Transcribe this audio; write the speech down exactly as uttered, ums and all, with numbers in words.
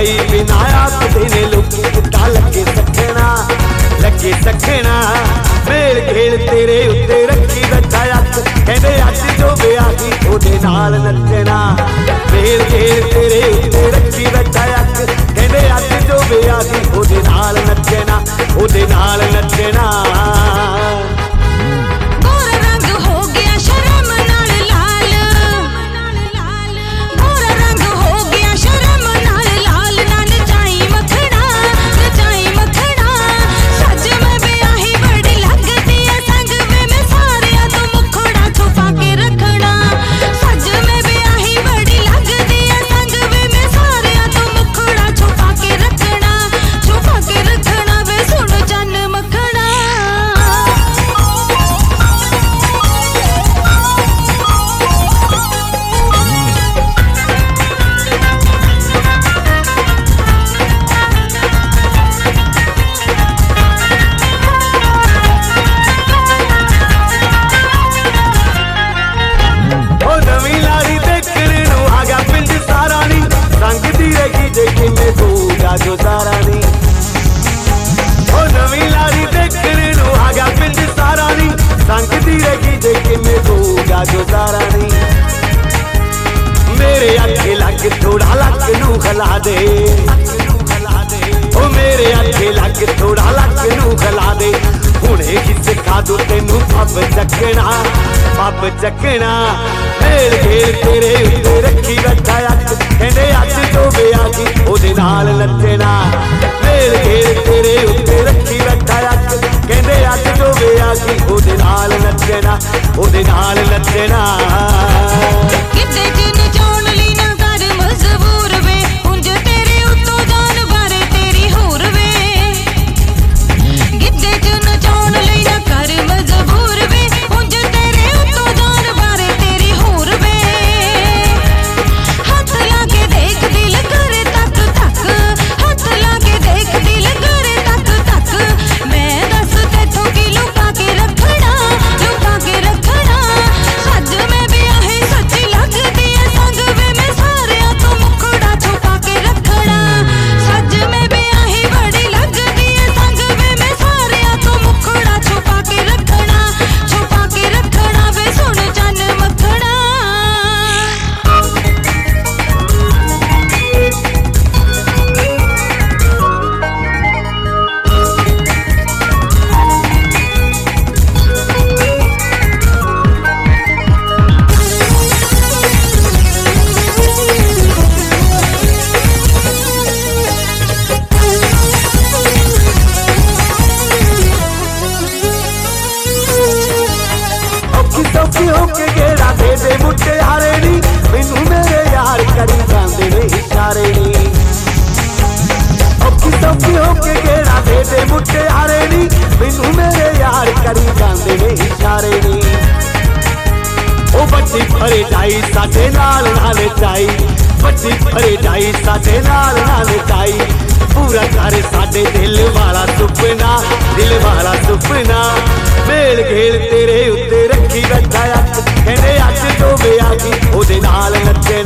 पाई बिना आखदे ने लोकी किता लगे सखना लगे सखना। मेल घेल तेरे उत्ते रखी बैठा अख कहंदे अज जो ब्याही ओदे नाल नचना। मेल घेल तेरे उत्ते रखी बैठा अख कहंदे अज जो ब्याही ओदे नाल नचना ओदे नाल नचना। मेरे अखे लग थोड़ा लक नू खला दे ओ मेरे अखे लग थोड़ा लक नू खला दे। हुणे ही सिखा दू तेनू पब चकना पब चकना। मेल घेल तेरे उत्ते रखी बैठा अख कहंदे अज जो ब्याही ओदे नाल नचना। मेल घेल तेरे उत्ते रखी बैठा अख कहंदे अज जो ब्याही ओदे नाल नचना ओदे नाल नचना। सौखी होके गेड़ा दे दे मुट्टे हारे नी मैनू मेरे यार करी जांदे ने इशारे नी। औखी सौखी होके गेड़ा दे दे मुट्टे हारे नी मैनू मेरे यार करी जांदे ने इशारे नी। ओ बच्ची भरे जाई साडे नाल नाल जाई बच्ची भरे जाई साडे नाल नाल जाई। पूरा कर साडे दिल वाला सुपना दिल वाला सुपना। मेल घेल तेरे उत्ते रखी बैठा अख कहंदे अज जो ब्याही ओदे नाल नचना।